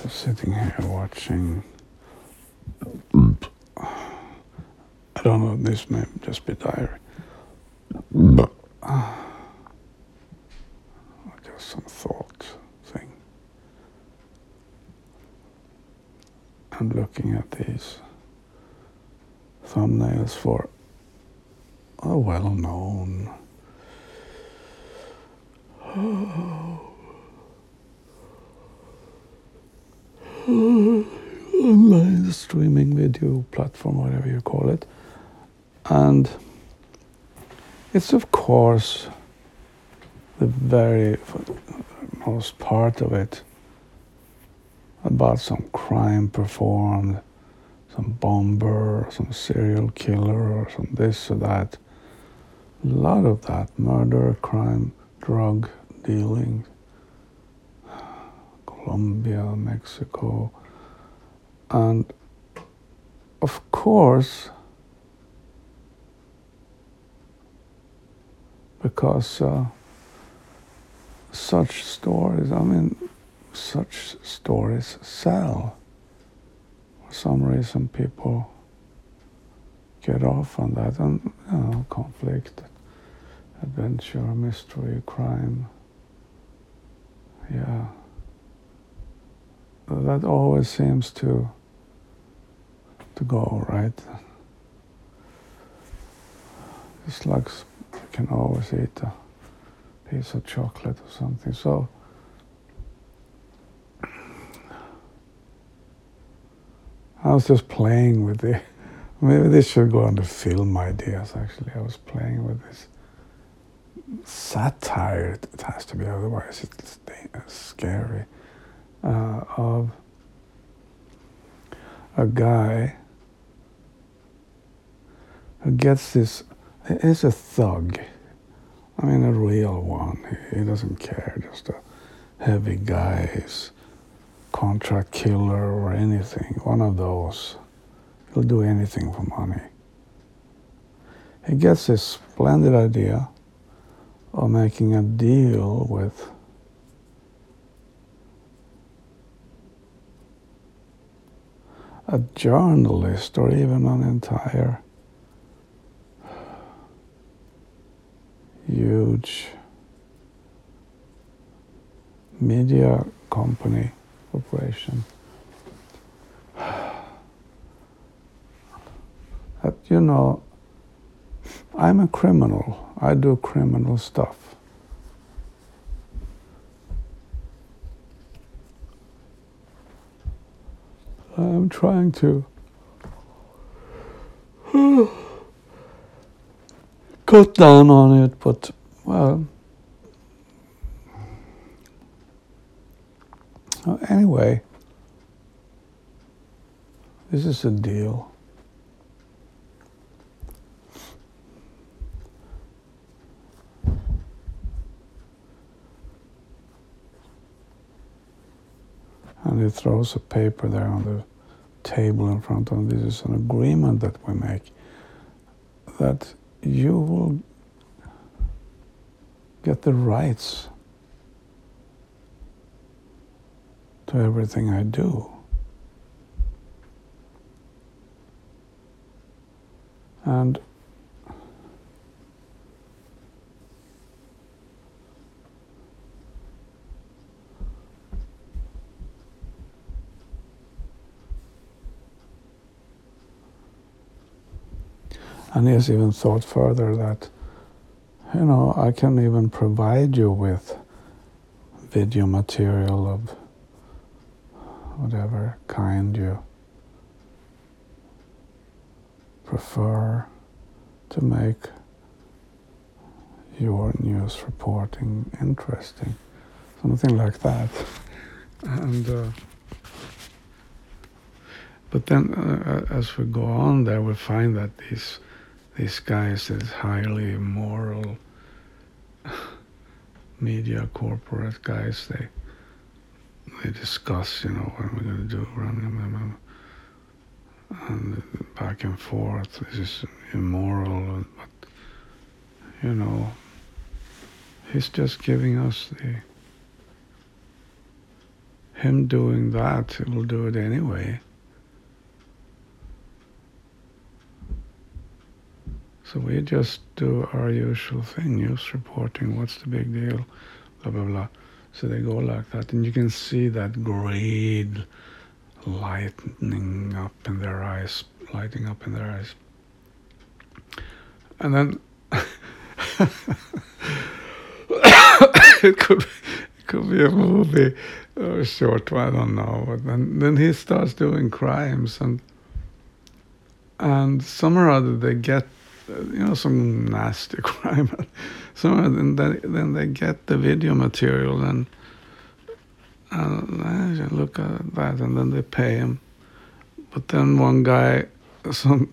sitting here watching. I don't know, this may just be diary. But just some thought thing. I'm looking at these thumbnails for a well-known online streaming video platform, whatever you call it. And it's of course the very most part of it about some crime performed, some bomber, some serial killer, or some this or that. A lot of that, murder, crime, drug dealing, Colombia, Mexico, and of course, because such stories sell. For some reason, people get off on that, and conflict, adventure, mystery, crime. Yeah, that always seems to go right. Just like you can always eat a piece of chocolate or something. So I was just playing with maybe this should go under film ideas actually. I was playing with this satire, it has to be, otherwise it's scary, of a guy who gets this, he's a thug, I mean a real one, he doesn't care, just a heavy guy, he's contract killer or anything, one of those, he'll do anything for money. He gets this splendid idea of making a deal with a journalist or even an entire huge media company corporation. That, I'm a criminal. I do criminal stuff. I'm trying to cut down on it, but, well, anyway, this is a deal. And he throws a paper there on the table in front of him. This is an agreement that we make, that you will get the rights to everything I do. And he has even thought further that, I can even provide you with video material of whatever kind you prefer to make your news reporting interesting. Something like that. And but then as we go on there, we find that these guys, these highly immoral media corporate guys, they discuss, what we're going to do, running them, and back and forth. This is immoral, but he's just giving us him doing that, he will do it anyway. So we just do our usual thing, news reporting, what's the big deal, blah, blah, blah. So they go like that, and you can see that greed lighting up in their eyes. And then it could be a movie or a short one, I don't know. But then he starts doing crimes, and somehow or other they get some nasty crime. Somehow then they get the video material and look at that, and then they pay him. But then one guy, some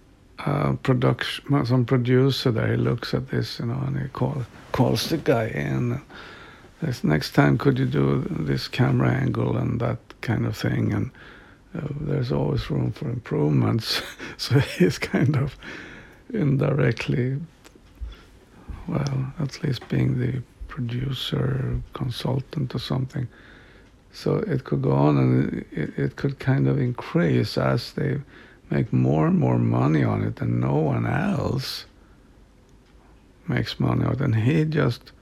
producer there, he looks at this, and he calls the guy in. This next time, could you do this camera angle and that kind of thing? And there's always room for improvements. So he's kind of indirectly, well, at least being the producer, consultant or something. So it could go on, and it could kind of increase as they make more and more money on it, and no one else makes money on it. And he just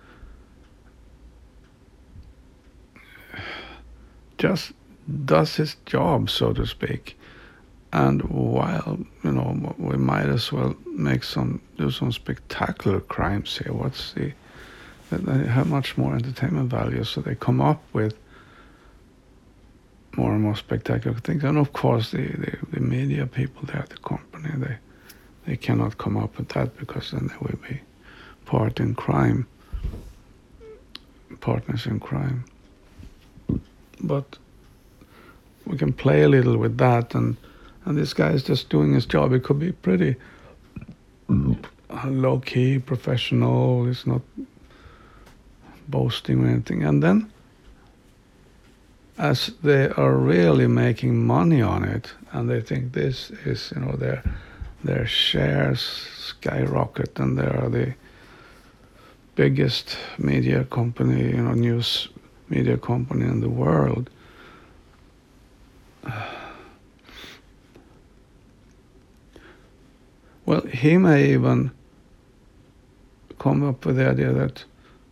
does his job, so to speak. And while, we might as well do some spectacular crimes here. They have much more entertainment value, so they come up with more and more spectacular things. And of course, the media people there at the company, they cannot come up with that, because then they will be partners in crime. But we can play a little with that, and this guy is just doing his job. It could be pretty low-key, professional. He's not boasting or anything. And then, as they are really making money on it, and they think this is, their shares skyrocket, and they are the biggest media company, news media company in the world. Well, he may even come up with the idea that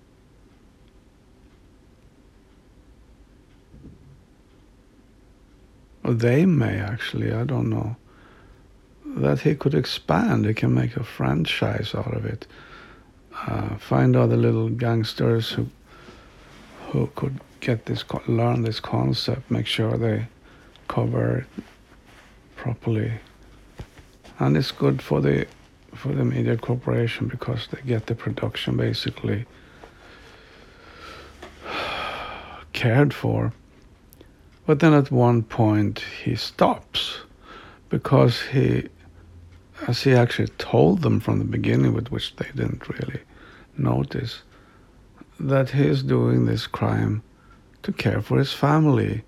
or they may actually, I don't know, that he could expand. He can make a franchise out of it. Find other little gangsters who could learn this concept, make sure they cover it properly. And it's good for the media corporation, because they get the production basically cared for. But then at one point he stops, because as he actually told them from the beginning, with which they didn't really notice, that he's doing this crime to care for his family.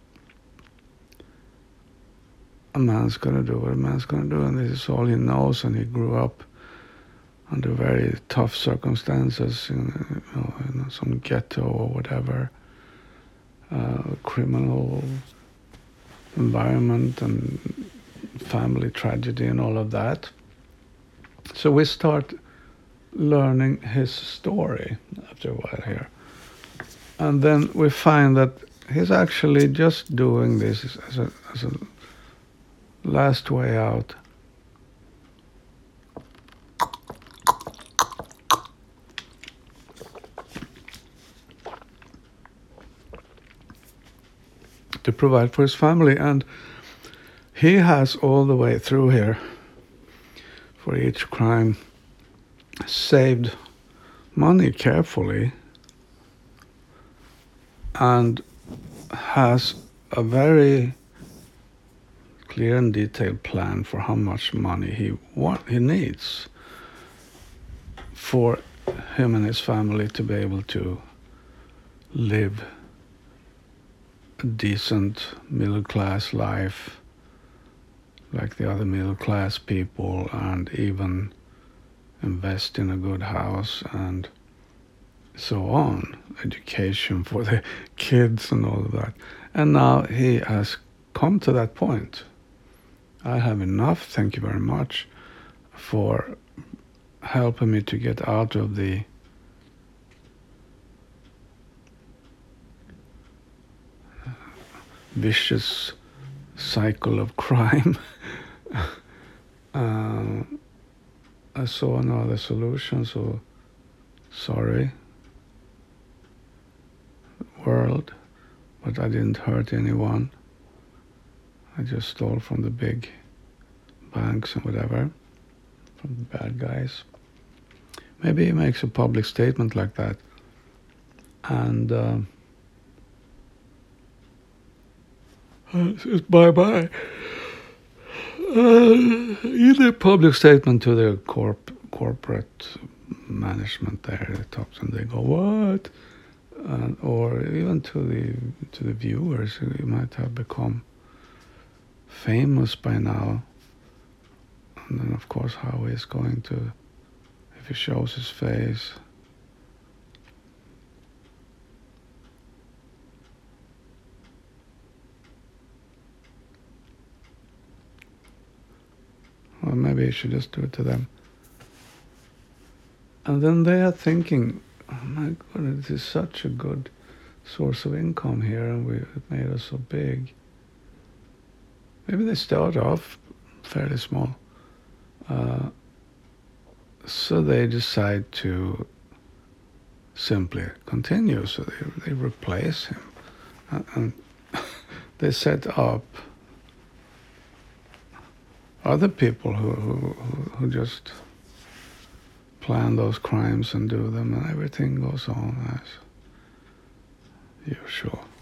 A man's going to do what a man's going to do, and this is all he knows, and he grew up under very tough circumstances in some ghetto or whatever, criminal environment and family tragedy and all of that. So we start learning his story after a while here. And then we find that he's actually just doing this as a last way out. To provide for his family, and he has all the way through here, for each crime, saved money carefully, and has a very clear and detailed plan for how much money he needs for him and his family to be able to live a decent middle-class life like the other middle-class people, and even invest in a good house and so on, education for the kids and all of that. And now he has come to that point. I have enough, thank you very much, for helping me to get out of the vicious cycle of crime. I saw another solution, so sorry, world, but I didn't hurt anyone. I just stole from the big banks and whatever, from the bad guys. Maybe he makes a public statement like that, and says bye-bye. Either public statement to the corporate management there, they talk and they go, what? Or even to the viewers who might have become famous by now. And then of course how he's going to, if he shows his face, well, maybe he should just do it to them. And then they are thinking, oh my God, this is such a good source of income here, and it made us so big. Maybe they start off fairly small. So they decide to simply continue. So they replace him. And they set up other people who just plan those crimes and do them, and everything goes on as usual.